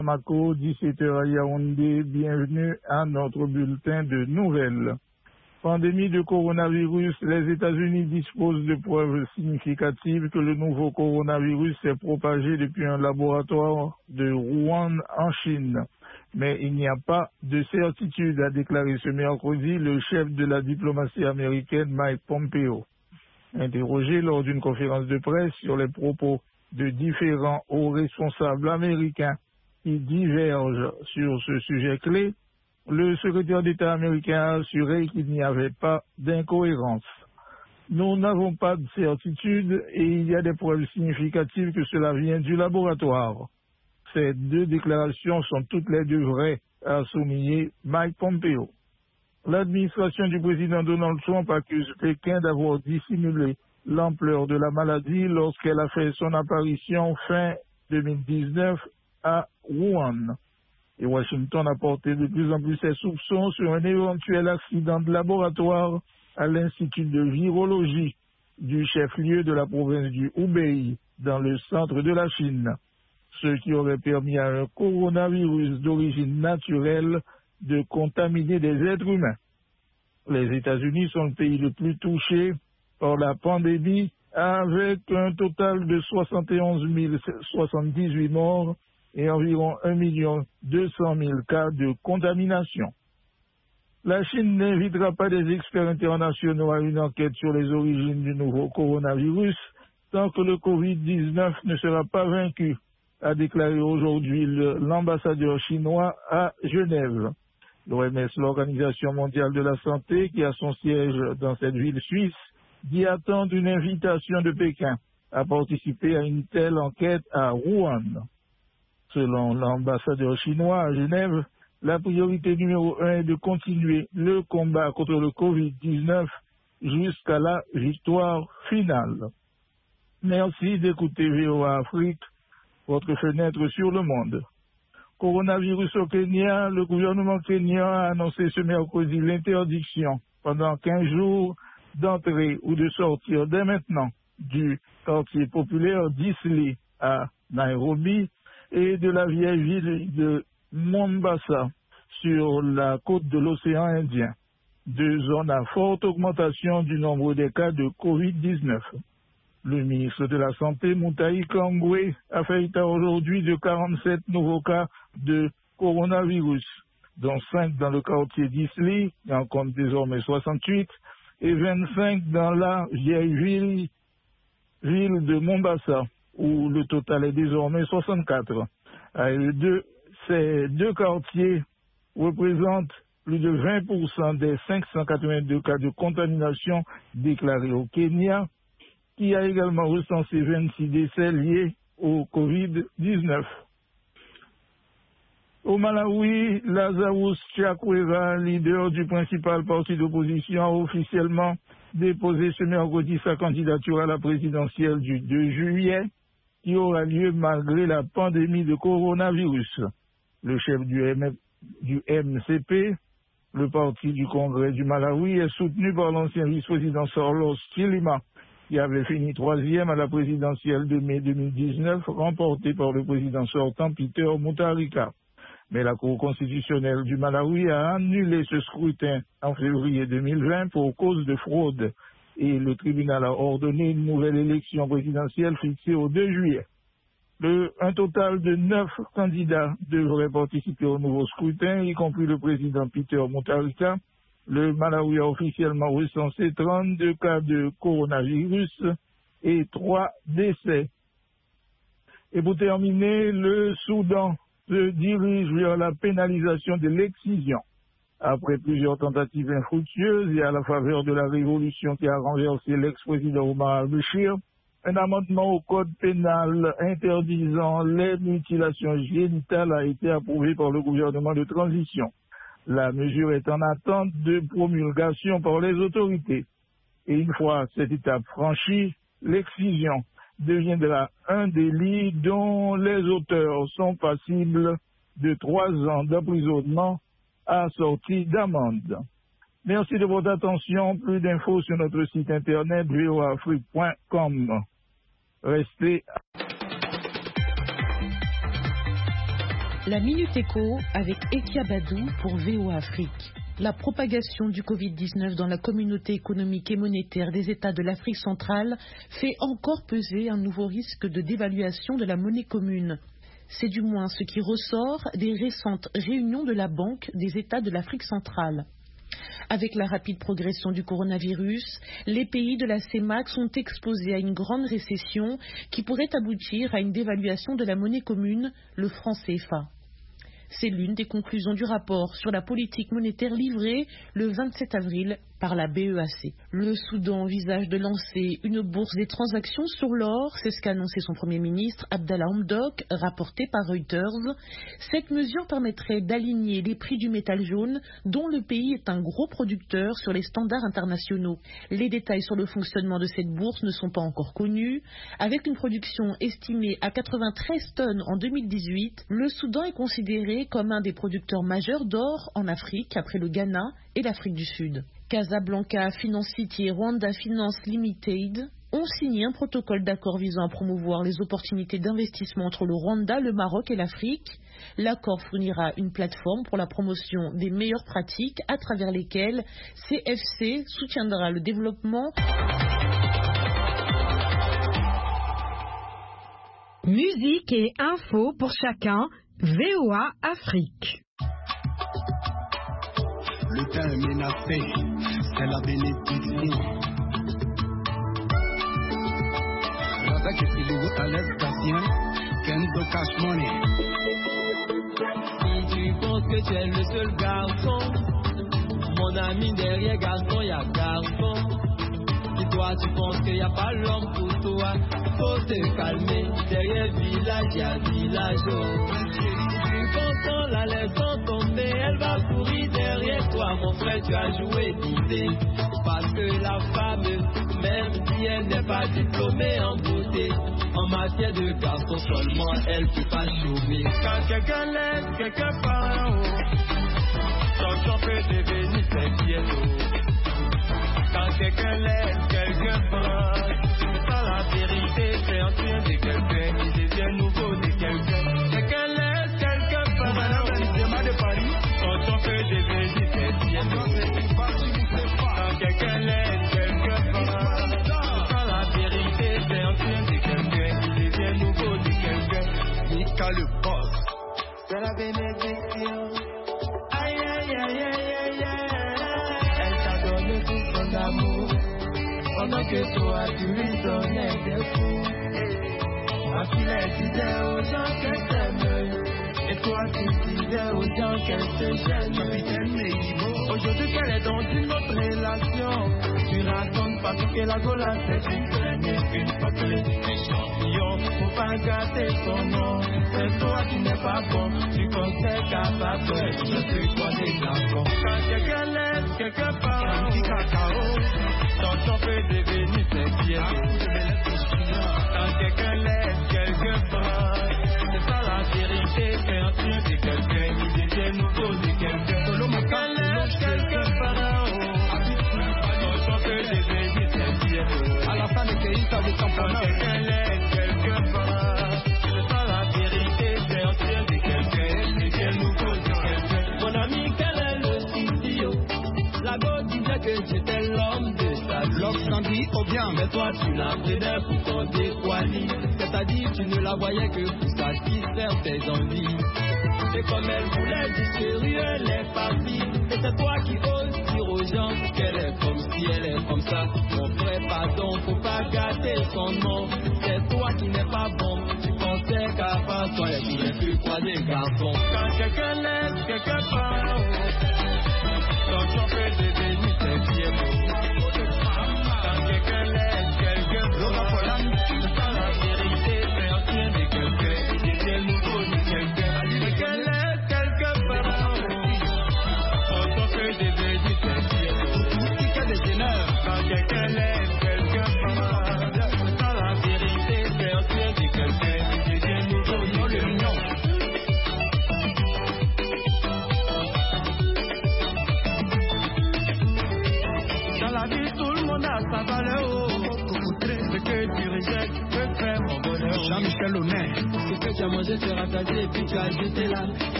Bamako, 17h à Yaoundé, bienvenue à notre bulletin de nouvelles. Pandémie de coronavirus, les États-Unis disposent de preuves significatives que le nouveau coronavirus s'est propagé depuis un laboratoire de Wuhan en Chine. Mais il n'y a pas de certitude, a déclaré ce mercredi le chef de la diplomatie américaine Mike Pompeo. Interrogé lors d'une conférence de presse sur les propos de différents hauts responsables américains qui divergent sur ce sujet clé, le secrétaire d'État américain a assuré qu'il n'y avait pas d'incohérence. Nous n'avons pas de certitude et il y a des preuves significatives que cela vient du laboratoire. Ces deux déclarations sont toutes les deux vraies, a souligné Mike Pompeo. L'administration du président Donald Trump accuse Pékin d'avoir dissimulé l'ampleur de la maladie lorsqu'elle a fait son apparition fin 2019 à Wuhan. Et Washington a porté de plus en plus ses soupçons sur un éventuel accident de laboratoire à l'Institut de virologie du chef-lieu de la province du Hubei, dans le centre de la Chine, ce qui aurait permis à un coronavirus d'origine naturelle de contaminer des êtres humains. Les États-Unis sont le pays le plus touché par la pandémie, avec un total de 71 078 morts et environ 1 200 000 cas de contamination. La Chine n'invitera pas des experts internationaux à une enquête sur les origines du nouveau coronavirus tant que le Covid-19 ne sera pas vaincu, a déclaré aujourd'hui l'ambassadeur chinois à Genève. L'OMS, l'Organisation mondiale de la santé, qui a son siège dans cette ville suisse, dit attendre une invitation de Pékin à participer à une telle enquête à Wuhan. Selon l'ambassadeur chinois à Genève, la priorité numéro 1 est de continuer le combat contre le Covid-19 jusqu'à la victoire finale. Merci d'écouter VOA Afrique, votre fenêtre sur le monde. Coronavirus au Kenya, le gouvernement kenyan a annoncé ce mercredi l'interdiction pendant 15 jours d'entrer ou de sortir dès maintenant du quartier populaire d'Isli à Nairobi et de la vieille ville de Mombasa sur la côte de l'océan Indien, deux zones à forte augmentation du nombre des cas de Covid-19. Le ministre de la Santé, Mutahi Kangwe, a fait état aujourd'hui de 47 nouveaux cas de coronavirus, dont 5 dans le quartier d'Isli, qui en compte désormais 68, et 25 dans la vieille ville de Mombasa, où le total est désormais 64. Ces deux quartiers représentent plus de 20% des 582 cas de contamination déclarés au Kenya, qui a également recensé 26 décès liés au Covid-19. Au Malawi, Lazarus Chakwera, leader du principal parti d'opposition, a officiellement déposé ce mercredi sa candidature à la présidentielle du 2 juillet, qui aura lieu malgré la pandémie de coronavirus. Le chef du MCP, le parti du Congrès du Malawi, est soutenu par l'ancien vice-président Saulos Chilima, qui avait fini 3e à la présidentielle de mai 2019, remportée par le président sortant Peter Mutharika. Mais la Cour constitutionnelle du Malawi a annulé ce scrutin en février 2020 pour cause de fraude et le tribunal a ordonné une nouvelle élection présidentielle fixée au 2 juillet. Un total de 9 candidats devraient participer au nouveau scrutin, y compris le président Peter Mutharika. Le Malawi a officiellement recensé 32 cas de coronavirus et 3 décès. Et pour terminer, le Soudan se dirige vers la pénalisation de l'excision. Après plusieurs tentatives infructueuses et à la faveur de la révolution qui a renversé l'ex-président Omar al-Béchir, un amendement au code pénal interdisant les mutilations génitales a été approuvé par le gouvernement de transition. La mesure est en attente de promulgation par les autorités. Et une fois cette étape franchie, l'excision deviendra un délit dont les auteurs sont passibles de 3 ans d'emprisonnement assorti d'amende. Merci de votre attention. Plus d'infos sur notre site internet voaafrique.com. Restez La Minute Éco avec Ekia Badou pour VOA Afrique. La propagation du Covid-19 dans la communauté économique et monétaire des États de l'Afrique centrale fait encore peser un nouveau risque de dévaluation de la monnaie commune. C'est du moins ce qui ressort des récentes réunions de la Banque des États de l'Afrique centrale. Avec la rapide progression du coronavirus, les pays de la CEMAC sont exposés à une grande récession qui pourrait aboutir à une dévaluation de la monnaie commune, le franc CFA. C'est l'une des conclusions du rapport sur la politique monétaire livré le 27 avril par la BEAC. Le Soudan envisage de lancer une bourse des transactions sur l'or, c'est ce qu'a annoncé son Premier ministre Abdallah Hamdok, rapporté par Reuters. Cette mesure permettrait d'aligner les prix du métal jaune, dont le pays est un gros producteur, sur les standards internationaux. Les détails sur le fonctionnement de cette bourse ne sont pas encore connus. Avec une production estimée à 93 tonnes en 2018, le Soudan est considéré comme un des producteurs majeurs d'or en Afrique, après le Ghana et l'Afrique du Sud. Casablanca Finance City et Rwanda Finance Limited ont signé un protocole d'accord visant à promouvoir les opportunités d'investissement entre le Rwanda, le Maroc et l'Afrique. L'accord fournira une plateforme pour la promotion des meilleures pratiques à travers lesquelles CFC soutiendra le développement. Musique et info pour chacun, VOA Afrique. Le temps est menacé, c'est la bénédiction. Avec Silou à l'estation, Kenzo Cash Money. Si tu penses que tu es le seul garçon, mon ami, derrière garçon, y a garçon. Si toi tu penses qu'il n'y a pas l'homme pour toi, faut te calmer. Derrière village, y a village. Quand la laisse tomber, elle va courir derrière toi, mon frère, tu as joué d'idée. Parce que la femme, même si elle n'est pas diplômée en beauté, en matière de garçon seulement, elle peut pas chômer. Quand quelqu'un laisse, quelqu'un part en haut, chanson peut devenir inquiétant. Quand quelqu'un laisse, quelqu'un part, c'est pas la vérité, c'est ancien de quelqu'un, il devient nouveau de quelqu'un. Quelqu'un laisse, quelqu'un part, de Paris, chanson peut devenir inquiétant. Quand quelqu'un laisse, quelqu'un part, c'est pas la vérité, c'est ancien de quelqu'un, il devient nouveau de quelqu'un. Nika le boss, c'est la bénédiction. Aïe aïe aïe aïe aïe. Amour, pendant que toi tu lui donnais des coups. Ma fille elle disait aux gens qu'elle t'aime, et toi tu disais aux gens qu'elle te gêne. Aujourd'hui qu'elle est dans une autre relation, tu racontes pas que la gola c'est une traînée, une fois que les champions, faut pas gâter son nom. C'est toi qui n'es pas bon, tu conseilles qu'à pas peur, je suis toi des garçons. Quand quelqu'un laisse, quelqu'un part, un petit cacao, ton peut devenir inquiétant. Quand quelqu'un laisse, quelqu'un part, c'est pas la vérité, c'est ancien de quelqu'un, il devient nouveau de quelqu'un. Quelqu'un laisse, quelqu'un part, ton peut devenir inquiétant. à la fin de pays, ça veut Quand quelqu'un laisse, quelqu'un part, c'est pas la vérité, c'est ancien de quelqu'un, il devient nouveau de quelqu'un. Mon ami, quel est le souci? La go disait que j'étais l'homme de sa vie. L'homme s'en dit au bien. Mais toi tu la prenais pour ton décoilis. C'est-à-dire tu ne la voyais que pour satisfaire tes envies. Et comme elle voulait du sérieux, elle est partie. Et c'est toi qui oses dire aux gens qu'elle est comme si elle est comme ça. Mon frère, pardon, faut pas gâter son nom. C'est toi qui n'es pas bon. Tu pensais qu'à part toi, elle pouvait plus croiser garçon. Quand quelqu'un laisse, quelqu'un part. Ton peut devenir inquiétant. Quand quelqu'un laisse, quelqu'un part. C'est pas la vérité, c'est ancien de quelqu'un. Il devient nouveau de quelqu'un. Quelqu'un laisse, quelqu'un part. Ton peut devenir inquiétant. Quand quelqu'un laisse, quelqu'un part. C'est pas la vérité, c'est ancien de quelqu'un. Il devient nouveau de quelqu'un. Sa valeur, ce que tu rejettes peut faire mon bonheur. Jean-Michel Honnet, que tu as mangé, tu as rassasié et puis tu as jeté là.